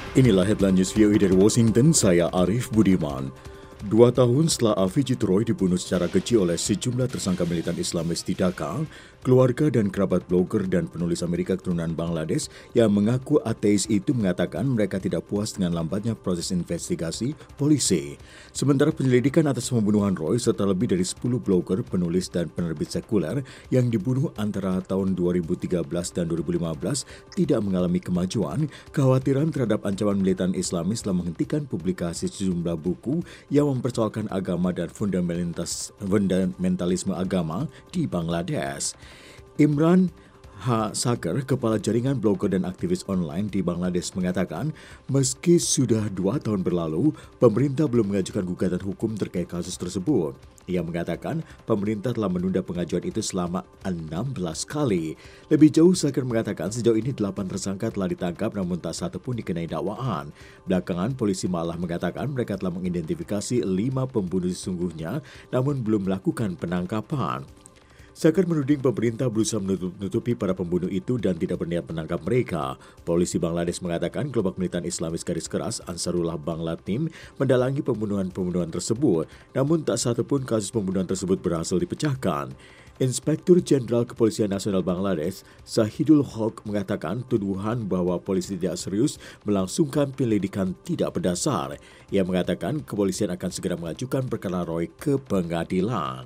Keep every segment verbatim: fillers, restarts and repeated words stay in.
Inilah headline news V O A dari Washington, saya Arif Budiman. Dua tahun setelah Avijit Roy dibunuh secara keji oleh sejumlah tersangka militan Islamis di Dhaka, keluarga dan kerabat blogger dan penulis Amerika keturunan Bangladesh yang mengaku ateis itu mengatakan mereka tidak puas dengan lambatnya proses investigasi polisi. Sementara penyelidikan atas pembunuhan Roy serta lebih dari sepuluh blogger, penulis dan penerbit sekuler yang dibunuh antara tahun dua ribu tiga belas dan dua ribu lima belas tidak mengalami kemajuan, kekhawatiran terhadap ancaman militan Islamis telah menghentikan publikasi sejumlah buku yang mempersoalkan agama dan fundamentalisme agama di Bangladesh. Imran H. Sagar, kepala jaringan blogger dan aktivis online di Bangladesh mengatakan, meski sudah dua tahun berlalu, pemerintah belum mengajukan gugatan hukum terkait kasus tersebut. Ia mengatakan pemerintah telah menunda pengajuan itu selama enam belas kali. Lebih jauh, Sagar mengatakan sejauh ini delapan tersangka telah ditangkap namun tak satu pun dikenai dakwaan. Belakangan, polisi malah mengatakan mereka telah mengidentifikasi lima pembunuh sesungguhnya namun belum melakukan penangkapan. Sagar menuding pemerintah berusaha menutupi para pembunuh itu dan tidak berniat menangkap mereka. Polisi Bangladesh mengatakan kelompok militan Islamis garis keras Ansarullah Bangla Team mendalangi pembunuhan-pembunuhan tersebut, namun tak satu pun kasus pembunuhan tersebut berhasil dipecahkan. Inspektur Jenderal Kepolisian Nasional Bangladesh, Sahidul Haq, mengatakan tuduhan bahwa polisi tidak serius melangsungkan penyelidikan tidak berdasar. Ia mengatakan kepolisian akan segera mengajukan perkara Roy ke pengadilan.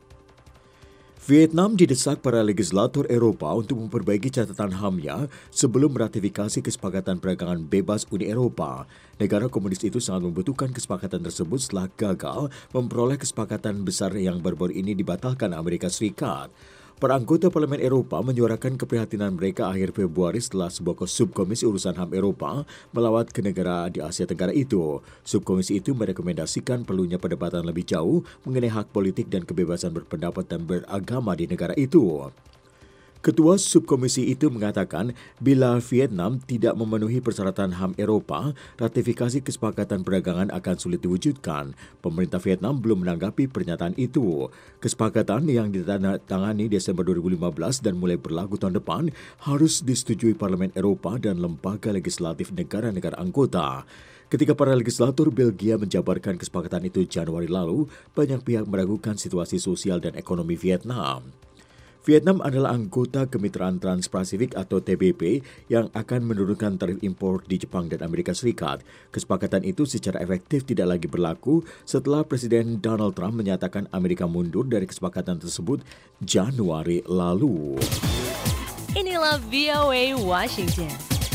Vietnam didesak para legislator Eropa untuk memperbaiki catatan H A M-nya sebelum meratifikasi kesepakatan perdagangan bebas Uni Eropa. Negara komunis itu sangat membutuhkan kesepakatan tersebut setelah gagal memperoleh kesepakatan besar yang baru-baru ini dibatalkan Amerika Serikat. Para anggota Parlemen Eropa menyuarakan keprihatinan mereka akhir Februari setelah sebuah subkomisi urusan H A M Eropa melawat ke negara di Asia Tenggara itu. Subkomisi itu merekomendasikan perlunya perdebatan lebih jauh mengenai hak politik dan kebebasan berpendapat dan beragama di negara itu. Ketua subkomisi itu mengatakan bila Vietnam tidak memenuhi persyaratan H A M Eropa, ratifikasi kesepakatan perdagangan akan sulit diwujudkan. Pemerintah Vietnam belum menanggapi pernyataan itu. Kesepakatan yang ditandatangani Desember dua ribu lima belas dan mulai berlaku tahun depan harus disetujui Parlemen Eropa dan lembaga legislatif negara-negara anggota. Ketika para legislator Belgia menjabarkan kesepakatan itu Januari lalu, banyak pihak meragukan situasi sosial dan ekonomi Vietnam. Vietnam adalah anggota Kemitraan Trans-Pasifik atau T B P yang akan menurunkan tarif impor di Jepang dan Amerika Serikat. Kesepakatan itu secara efektif tidak lagi berlaku setelah Presiden Donald Trump menyatakan Amerika mundur dari kesepakatan tersebut Januari lalu. Inilah V O A Washington.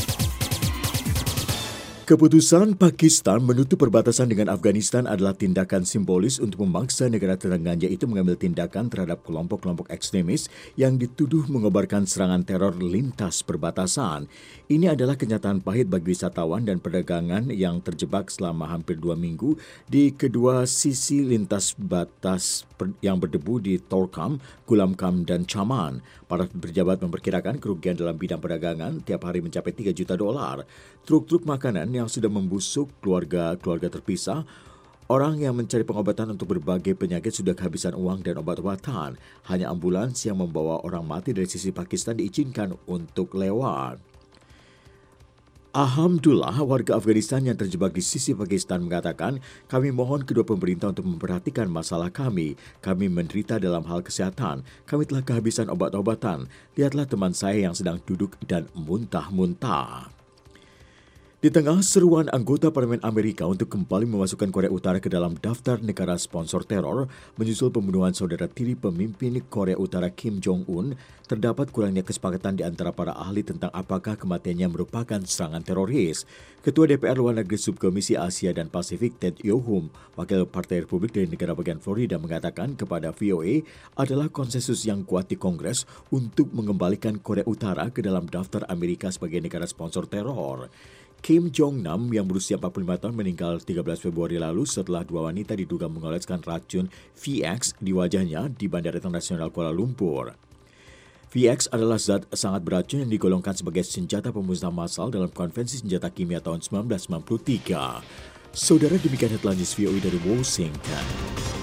Keputusan Pakistan menutup perbatasan dengan Afghanistan adalah tindakan simbolis untuk memaksa negara tetangganya itu mengambil tindakan terhadap kelompok-kelompok ekstremis yang dituduh mengobarkan serangan teror lintas perbatasan. Ini adalah kenyataan pahit bagi wisatawan dan perdagangan yang terjebak selama hampir dua minggu di kedua sisi lintas batas yang berdebu di Torkham, Gulamkam, dan Chaman. Para pejabat memperkirakan kerugian dalam bidang perdagangan tiap hari mencapai tiga juta dolar. Truk-truk makanan yang sudah membusuk keluarga-keluarga terpisah, orang yang mencari pengobatan untuk berbagai penyakit sudah kehabisan uang dan obat-obatan. Hanya ambulans yang membawa orang mati dari sisi Pakistan diizinkan untuk lewat. Alhamdulillah, warga Afghanistan yang terjebak di sisi Pakistan mengatakan, kami mohon kedua pemerintah untuk memperhatikan masalah kami. Kami menderita dalam hal kesehatan. Kami telah kehabisan obat-obatan. Lihatlah teman saya yang sedang duduk dan muntah-muntah. Di tengah seruan anggota Parlemen Amerika untuk kembali memasukkan Korea Utara ke dalam daftar negara sponsor teror, menyusul pembunuhan saudara tiri pemimpin Korea Utara Kim Jong-un, terdapat kurangnya kesepakatan di antara para ahli tentang apakah kematiannya merupakan serangan teroris. Ketua D P R Luar Negeri Subkomisi Asia dan Pasifik Ted Yohum, wakil Partai Republik dari negara bagian Florida, mengatakan kepada V O A adalah konsensus yang kuat di Kongres untuk mengembalikan Korea Utara ke dalam daftar Amerika sebagai negara sponsor teror. Kim Jong-nam yang berusia empat puluh lima tahun meninggal tiga belas Februari lalu setelah dua wanita diduga mengoleskan racun V X di wajahnya di Bandara Internasional Kuala Lumpur. V X adalah zat sangat beracun yang digolongkan sebagai senjata pemusnah massal dalam Konvensi Senjata Kimia tahun seribu sembilan ratus sembilan puluh tiga. Saudara, demikian headline news V O A dari Washington.